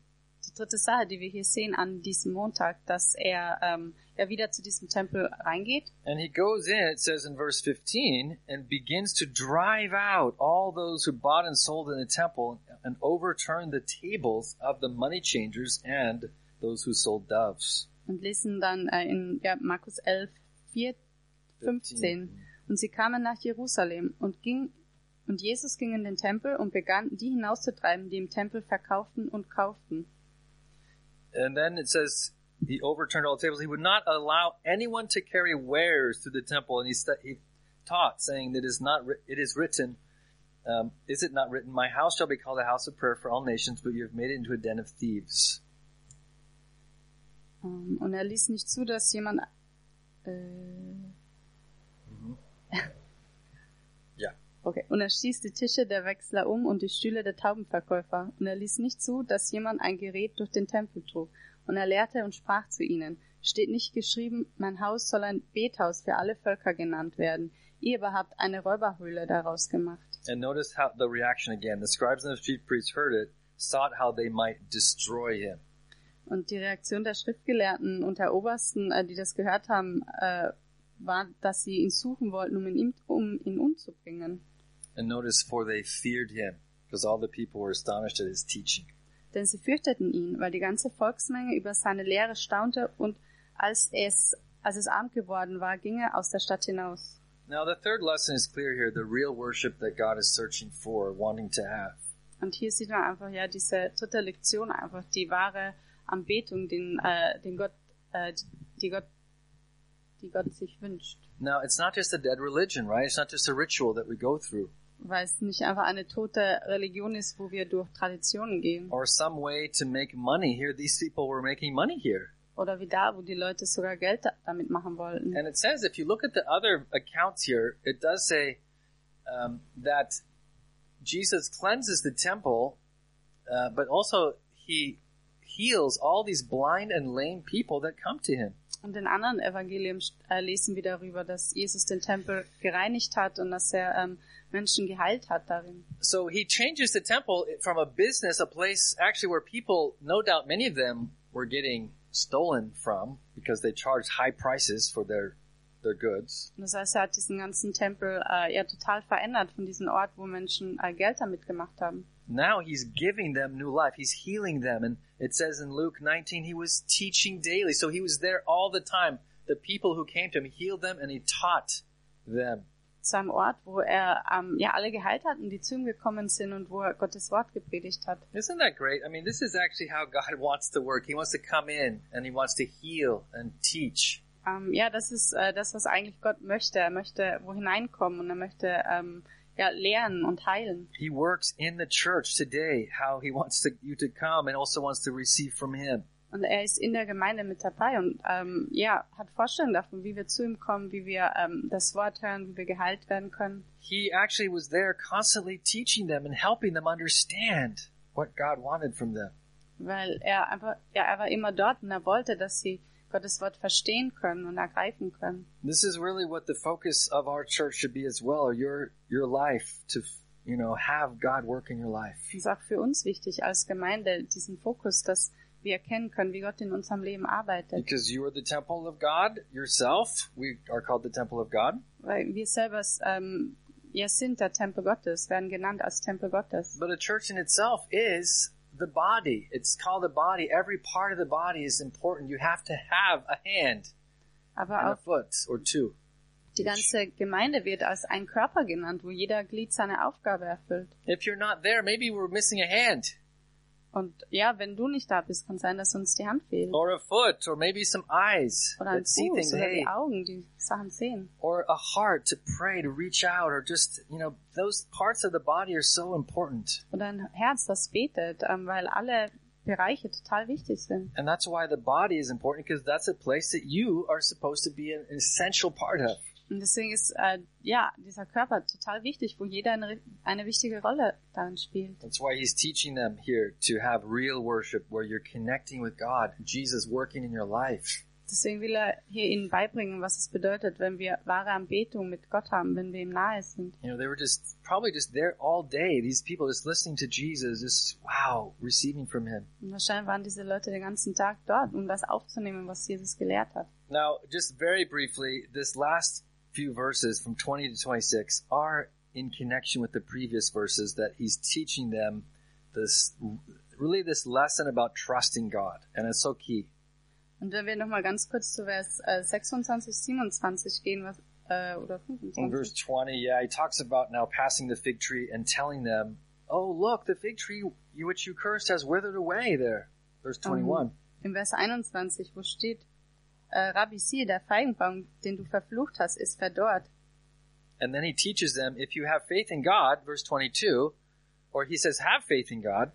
die dritte Sache, die wir hier sehen an diesem Montag, dass er ähm, ja wieder zu diesem Tempel reingeht. And he goes in, it says in verse fifteen, and begins to drive out all those who bought and sold in the temple and overturn the tables of the money changers and those who sold doves. Und lesen dann äh, in ja, Markus elf, vier, fünfzehn. Und sie kamen nach Jerusalem und ging und Jesus ging in den Tempel und begann, die hinauszutreiben, die im Tempel verkauften und kauften. And then it says he overturned all tables. He would not allow anyone to carry wares through the temple, and he, st- he taught, saying that it is not ri- it is written, um, is it not written, my house shall be called a house of prayer for all nations, but you have made it into a den of thieves. Um, und er ließ nicht zu, dass jemand äh, Mhm. Ja. Okay. Und er stieß die Tische der Wechsler um und die Stühle der Taubenverkäufer. Und er ließ nicht zu, dass jemand ein Gerät durch den Tempel trug. Und er lehrte und sprach zu ihnen. Steht nicht geschrieben, mein Haus soll ein Bethaus für alle Völker genannt werden. Ihr aber habt eine Räuberhöhle daraus gemacht. And notice how the reaction again. The scribes and the chief priests heard it, sought how they might destroy him. Und die Reaktion der Schriftgelehrten und der Obersten, äh, die das gehört haben, äh, war, dass sie ihn suchen wollten, um ihn, um ihn umzubringen. And notice, for they feared him, because all the people were astonished at his teaching. Denn sie fürchteten ihn, weil die ganze Volksmenge über seine Lehre staunte, und als es, als es Abend geworden war, ging er aus der Stadt hinaus. Now the third lesson is clear here, the real worship that God is searching for, wanting to have. Und hier sieht man einfach ja diese dritte Lektion, einfach die wahre Anbetung, den, äh, den Gott, äh, die Gott, die Gott sich wünscht. Now, it's not just a dead religion, right? It's not just a ritual that we go through. Weil es nicht einfach eine tote Religion ist, wo wir durch Traditionen gehen. Or some way to make money. Here, these people were making money here. Oder wie da, wo die Leute sogar Geld da- damit machen wollten. And it says, if you look at the other accounts here, it does say um, that Jesus cleanses the temple, uh, but also he heals all these blind and lame people that come to him. Und in anderen Evangelien äh, lesen wir darüber, dass Jesus den Tempel gereinigt hat und dass er ähm, Menschen geheilt hat darin. So he changes the temple from a business, a place actually where people, no doubt many of them were getting stolen from because they charged high prices for their their goods. Und das heißt, er hat diesen ganzen Tempel äh, ja total verändert von diesem Ort, wo Menschen äh, Geld damit gemacht haben. Now he's giving them new life. He's healing them. And it says in Luke nineteen, he was teaching daily. So he was there all the time. The people who came to him, he healed them and he taught them. Zu einem Ort, wo er ähm, ja alle geheilt hat und die zu ihm gekommen sind und wo er Gottes Wort gepredigt hat. Isn't that great? I mean, this is actually how God wants to work. He wants to come in and he wants to heal and teach. Ähm, ja, das ist äh, das, was eigentlich Gott möchte. Er möchte wo hineinkommen und er möchte ähm, ja lehren und heilen. He works in the church today, how he wants to, you to come and also wants to receive from him. Und er ist in der Gemeinde mit dabei und ähm, ja hat Vorstellungen davon, wie wir zu ihm kommen, wie wir ähm, das Wort hören, wie wir geheilt werden können. He actually was there constantly teaching them and helping them understand what God wanted from them. Weil er einfach, ja, er war immer dort und er wollte, dass sie Gottes Wort verstehen können und ergreifen können. This is really what the focus of our church should be as well, or your your life to, you know, have God work in your life. Das ist auch für uns wichtig als Gemeinde, diesen Fokus, dass wir erkennen können, wie Gott in unserem Leben arbeitet. Because you are the temple of God yourself. We are called the temple of God. Weil wir selber ähm, ja sind der Tempel Gottes, werden genannt als Tempel Gottes. But a church in itself is the body. It's called the body. Every part of the body is important. You have to have a hand Aber and a auch foot or two. die ganze Gemeinde wird als ein Körper genannt, wo jeder Glied seine Aufgabe erfüllt. If you're not there, maybe we're missing a hand Und ja, wenn du nicht da bist, kann sein, dass uns die Hand fehlt. or a foot or maybe some eyes Oder ein that see things. Fuß oder Hey, die Augen, die Sachen sehen. or a heart to pray, to reach out, or just, you know, those parts of the body are so important. Oder ein Herz, das betet, ähm, weil alle Bereiche total wichtig sind. And that's why the body is important, because that's a place that you are supposed to be an essential part of. Und deswegen ist äh, ja dieser Körper total wichtig, wo jeder eine, eine wichtige Rolle darin spielt. That's why he's teaching them here to have real worship, where you're connecting with God, Jesus working in your life. Deswegen will er hier ihnen beibringen, was es bedeutet, wenn wir wahre Anbetung mit Gott haben, wenn wir ihm nahe sind. You know, they were just probably just there all day. These people just listening to Jesus, just wow, receiving from him. Und wahrscheinlich waren diese Leute den ganzen Tag dort, um das aufzunehmen, was Jesus gelehrt hat. Now, just very briefly, this last few verses from twenty to twenty-six are in connection with the previous verses that he's teaching them this, really this lesson about trusting God. And it's so key. Und wenn wir nochmal ganz kurz zu Vers äh, sechsundzwanzig, siebenundzwanzig gehen, was, äh, oder In fünfundzwanzig. verse twenty, yeah, he talks about now passing the fig tree and telling them, oh, look, the fig tree which you cursed has withered away there. Verse twenty-one. Im Vers einundzwanzig, wo steht, äh, Rabbi, siehe, der Feigenbaum, den du verflucht hast, ist verdorrt. And then he teaches them, if you have faith in God, verse twenty-two, or he says, have faith in God.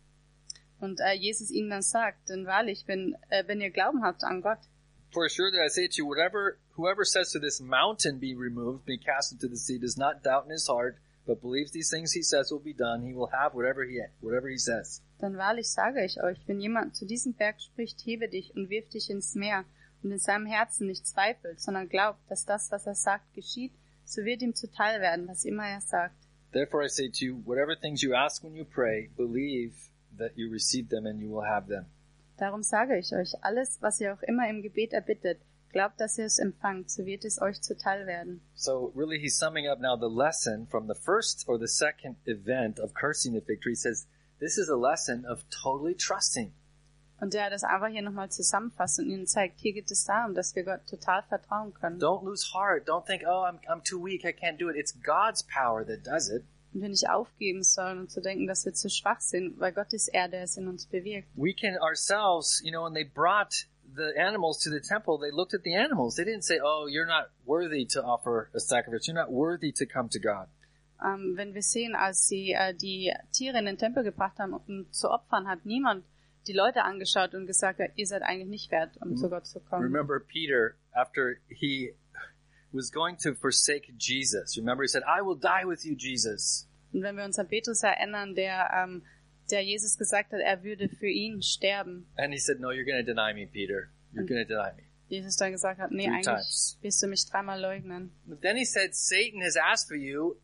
Und äh, Jesus ihnen dann sagt, denn wahrlich, wenn, äh, wenn ihr Glauben habt an Gott, For assuredly I say to you, whatever, whoever says to this mountain be removed, be cast into the sea, does not doubt in his heart, but believes these things he says will be done, he will have whatever he, whatever he says. dann wahrlich sage ich euch, wenn jemand zu diesem Berg spricht, hebe dich und wirf dich ins Meer, und in seinem Herzen nicht zweifelt, sondern glaubt, dass das, was er sagt, geschieht, so wird ihm zuteil werden, was immer er sagt. Therefore I say to you, whatever things you ask when you pray, believe that you receive them and you will have them. Darum sage ich euch, alles, was ihr auch immer im Gebet erbittet, glaubt, dass ihr es empfangt, so wird es euch zuteil werden. So really he's summing up now the lesson from the first or the second event of cursing the fig tree. He says, this is a lesson of totally trusting. Und der das einfach hier nochmal zusammenfasst und ihnen zeigt, hier geht es darum, dass wir Gott total vertrauen können. Don't lose heart. Don't think, oh, I'm, I'm too weak, I can't do it. It's God's power that does it. Und wir nicht aufgeben sollen und zu denken, dass wir zu schwach sind, weil Gott ist er, der es in uns bewirkt. We can ourselves, you know, when they brought the animals to the temple, they looked at the animals. They didn't say, oh, you're not worthy to offer a sacrifice. You're not worthy to come to God. Ähm, wenn wir sehen, als sie äh, die Tiere in den Tempel gebracht haben, um zu opfern, hat niemand die Leute angeschaut und gesagt, ihr seid eigentlich nicht wert, um zu Gott zu kommen. Remember Peter, after he was going to forsake Jesus. Remember, he said, I will die with you, Jesus. Und wenn wir uns an Petrus erinnern, der, ähm, der Jesus gesagt hat, er würde für ihn sterben. And he said, no, you're going to deny me, Peter. You're Und going to deny me. Jesus dann gesagt hat, nee, Three eigentlich times. wirst du mich dreimal leugnen. But then he said, Satan has asked for you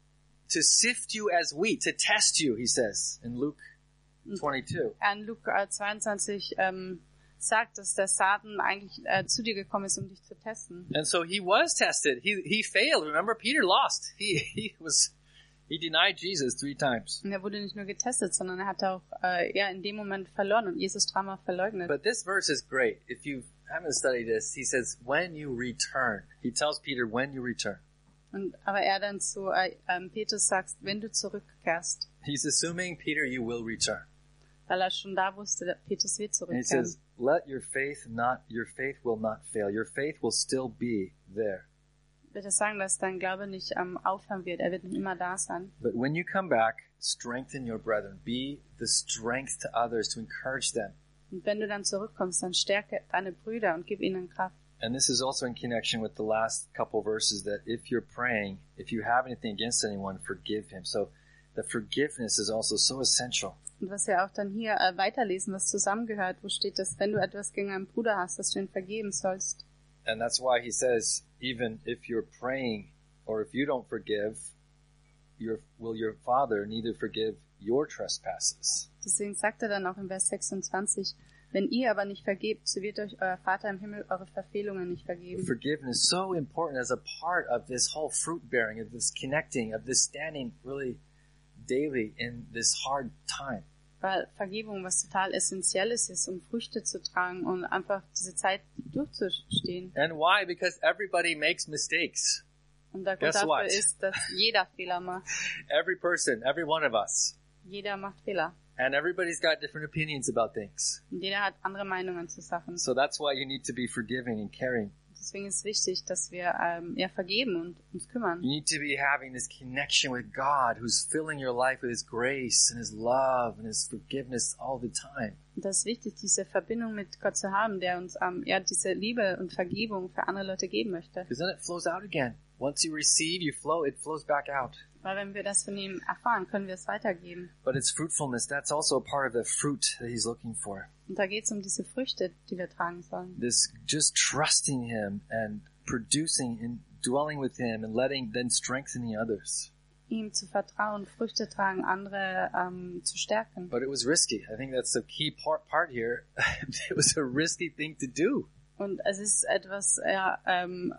to sift you as wheat, to test you, he says, in Luke twenty-two. In Lukas zweiundzwanzig ähm, sagt, dass der Satan eigentlich äh, zu dir gekommen ist, um dich zu testen. And so he was tested. He he failed. Remember, Peter lost. He he was he denied Jesus three times. Und er wurde nicht nur getestet, sondern er hat auch äh, ja in dem Moment verloren und Jesus dreimal verleugnet. But this verse is great. If you haven't studied this, he says, when you return. He tells Peter, when you return. Und aber er dann zu äh, ähm, Petrus sagt, wenn du zurückkehrst, He's assuming, Peter, you will return. weil er schon da wusste, dass Petrus wird And he zurückkehren. says, let your faith not, your faith will not fail. Your faith will still be there. Wird er sagen, dass dein Glaube nicht ähm, aufhören wird, er wird nicht immer da sein. But when you come back, strengthen your brethren. Be the strength to others to encourage them. Und wenn du dann zurückkommst, dann stärke deine Brüder und gib ihnen Kraft. And this is also in connection with the last couple verses that if you're praying, if you have anything against anyone, forgive him. So the forgiveness is also so essential. Und was wir auch dann hier äh, weiterlesen, was zusammengehört, wo steht, dass wenn du etwas gegen einen Bruder hast, dass du ihn vergeben sollst. And that's why he says, even if you're praying or if you don't forgive, your, will your Father neither forgive your trespasses. Deswegen sagt er dann auch in Vers sechsundzwanzig, wenn ihr aber nicht vergebt, so wird euch euer Vater im Himmel eure Verfehlungen nicht vergeben. Forgiveness is so important as a part of this whole fruit bearing, of this connecting, of this standing really daily in this hard time. Weil Vergebung was total Essentielles ist, um Früchte zu tragen und einfach diese Zeit durchzustehen. And why? Because everybody makes mistakes. Und der Grund Guess dafür what? ist, dass jeder Fehler macht. Every person, every one of us. Jeder macht Fehler. And everybody's got different opinions about things. Und jeder hat andere Meinungen zu Sachen. So that's why you need to be forgiving and caring. Deswegen ist es wichtig, dass wir ähm, ja, vergeben und uns kümmern. You need to be having this connection with God who's filling your life with His grace and His love and His forgiveness all the time. Und das ist wichtig, diese Verbindung mit Gott zu haben, der uns ähm, ja diese Liebe und Vergebung für andere Leute geben möchte. Because then it flows out again. Once you receive, you flow, it flows back out. Weil wenn wir das von ihm erfahren, können wir es weitergeben. But it's fruitfulness. That's also a part of the fruit that he's looking for. Und da geht es um diese Früchte, die wir tragen sollen. This just trusting him and producing and dwelling with him and letting, then strengthening others. Ihm zu vertrauen, Früchte tragen, andere ähm, zu stärken. But it was risky. I think that's the key part, part here. It was a risky thing to do. Und es ist etwas, ja, ähm,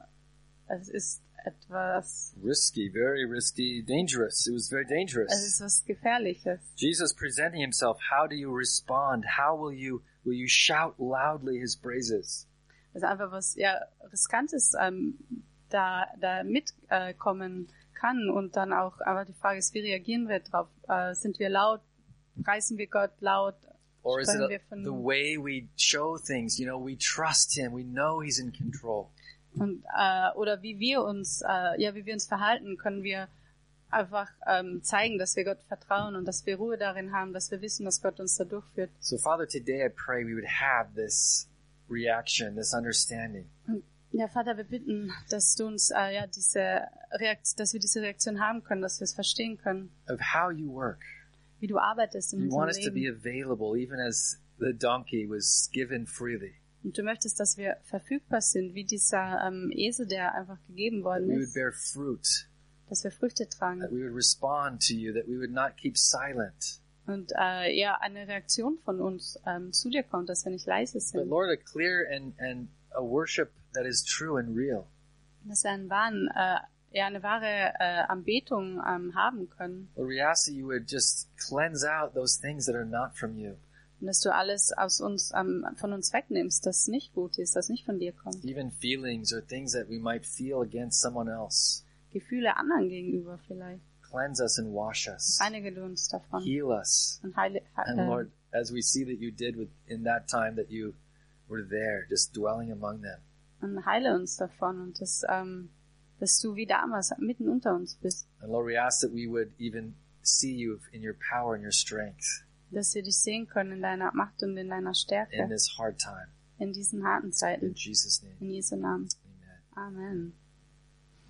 es ist etwas, Risky, very risky, dangerous. It was very es dangerous. ist was Gefährliches. Jesus presenting himself. How do you respond? How will you, will you shout loudly his praises? Also einfach was, ja, Riskantes ähm, da, da mitkommen äh, kann und dann auch, aber die Frage ist, wie reagieren wir drauf? Äh, sind wir laut? Preisen wir Gott laut? Or is it Sprechen wir a, von the way we show things? You know, we trust him. We know he's in control. Und äh, oder wie wir uns, äh, ja, wie wir uns verhalten, können wir einfach ähm, zeigen, dass wir Gott vertrauen und dass wir Ruhe darin haben, dass wir wissen, dass Gott uns da durchführt. So, Father, today I pray we would have this reaction, this understanding. Und, ja, Vater, wir bitten, dass du uns, äh, ja, diese Reaktion, dass wir diese Reaktion haben können, dass wir es verstehen können, Of how you work. wie du arbeitest in You want unserem us to be Leben. available, even as the donkey was given freely. Und du möchtest, dass wir verfügbar sind, wie dieser ähm, Esel, der einfach gegeben That worden we would ist, bear fruit. dass wir Früchte That tragen we would respond to you. That we would not keep silent. und äh, ja, eine Reaktion von uns ähm, zu dir kommt, dass wir nicht leise But sind. Lord, a clear and, and a worship that is true and real. Dass wir einen wahren, äh, ja, eine wahre äh, Anbetung ähm, haben können Lord, we ask that you would just cleanse out those things that are not from you. und dass du alles aus uns, ähm, von uns wegnimmst, das nicht gut ist, das nicht von dir kommt. Even feelings or things that we might feel against someone else. Gefühle anderen gegenüber vielleicht. Cleanse us and wash us. Reinige du uns davon Heal us. und heile, And äh, Lord, as we see that you did with, in that time that you were there, just dwelling among them. und heile uns davon und dass, ähm, dass du wie damals mitten unter uns bist. And Lord, we ask that we would even see you in your power and your strength Dass wir dich sehen können in deiner Macht und in deiner Stärke in this hard time. in diesen harten In Zeiten. Jesus' name, In Jesu Namen. amen. Amen.